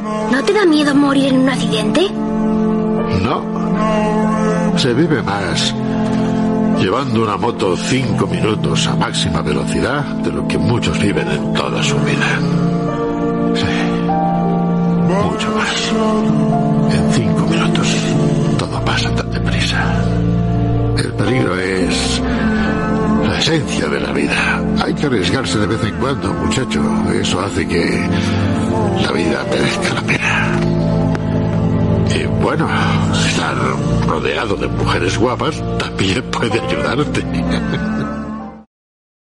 ¿No te da miedo morir en un accidente? No. Se vive más llevando una moto 5 minutos a máxima velocidad de lo que muchos viven en toda su vida. Sí. Mucho más. En 5 minutos todo pasa tan deprisa. El peligro es la esencia de la vida. Hay que arriesgarse de vez en cuando, muchacho. Eso hace que la vida merezca la pena. Y bueno, estar rodeado de mujeres guapas también puede ayudarte.